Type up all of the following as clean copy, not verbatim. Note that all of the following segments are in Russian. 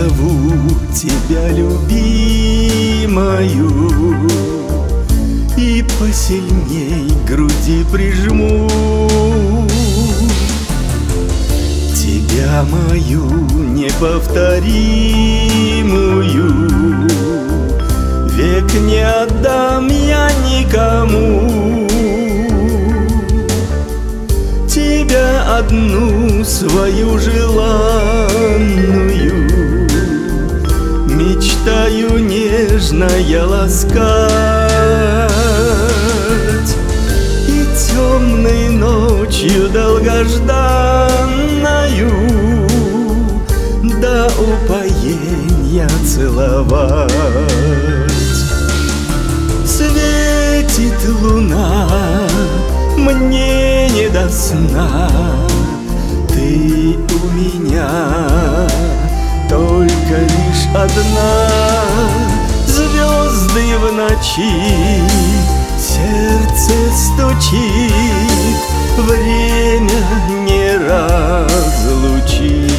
Позову тебя, любимую, и посильней к груди прижму. Тебя мою неповторимую век не отдам я никому. Тебя одну свою желанную мечтаю нежно я ласкать, и темной ночью долгожданною до упоения целовать. Светит луна, мне не до сна, ты у меня только лишь одна. Звезды в ночи, сердце стучит, время не разлучит.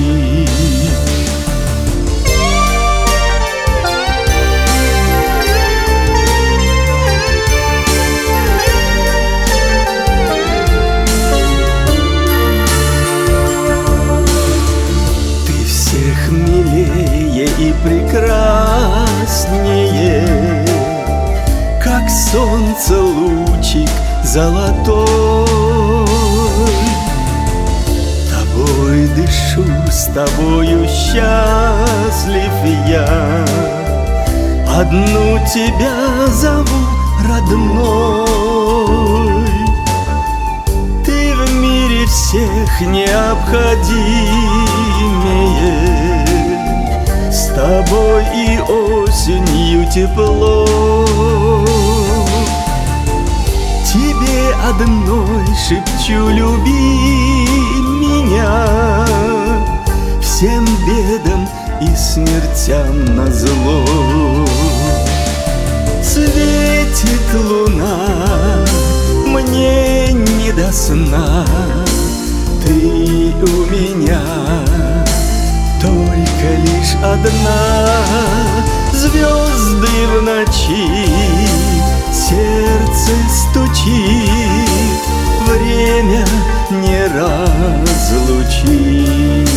Милее и прекраснее, как солнце лучик золотой. Тобой дышу, с тобою счастлив я, одну тебя зову родной. Ты в мире всех необходимее, с тобой и осенью тепло. Тебе одной шепчу, люби меня, всем бедам и смертям назло. Светит луна, мне не до сна, ты у меня только лишь одна. Звезды в ночи, сердце стучит, время не разлучит.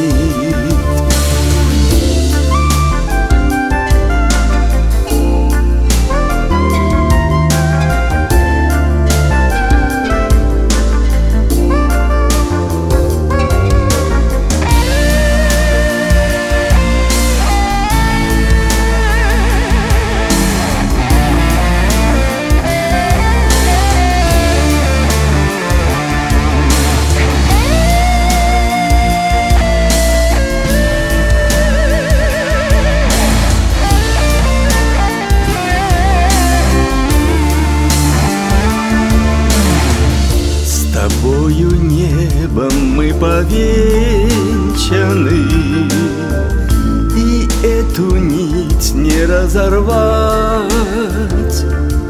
Тобою небом мы повенчаны, и эту нить не разорвать.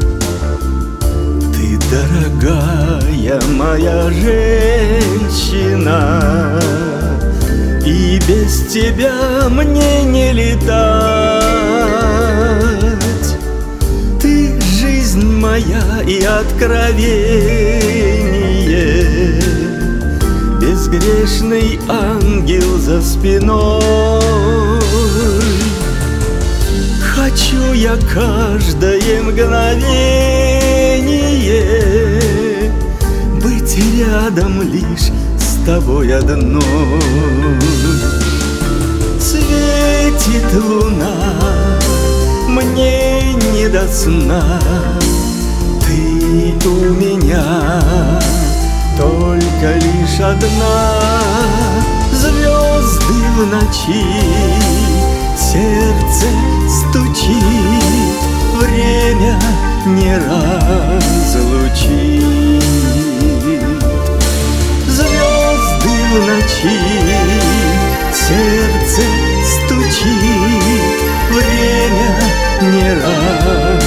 Ты, дорогая моя женщина, и без тебя мне не летать. Ты жизнь моя и откровение, безгрешный ангел за спиной. Хочу я каждое мгновение быть рядом лишь с тобой одной. Светит луна, мне не до сна, ты у меня только лишь одна. Звезды в ночи, сердце стучит, время не разлучит. Звезды в ночи, сердце стучит, время не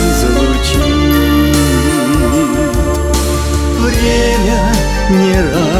разлучит. Время не разлучит.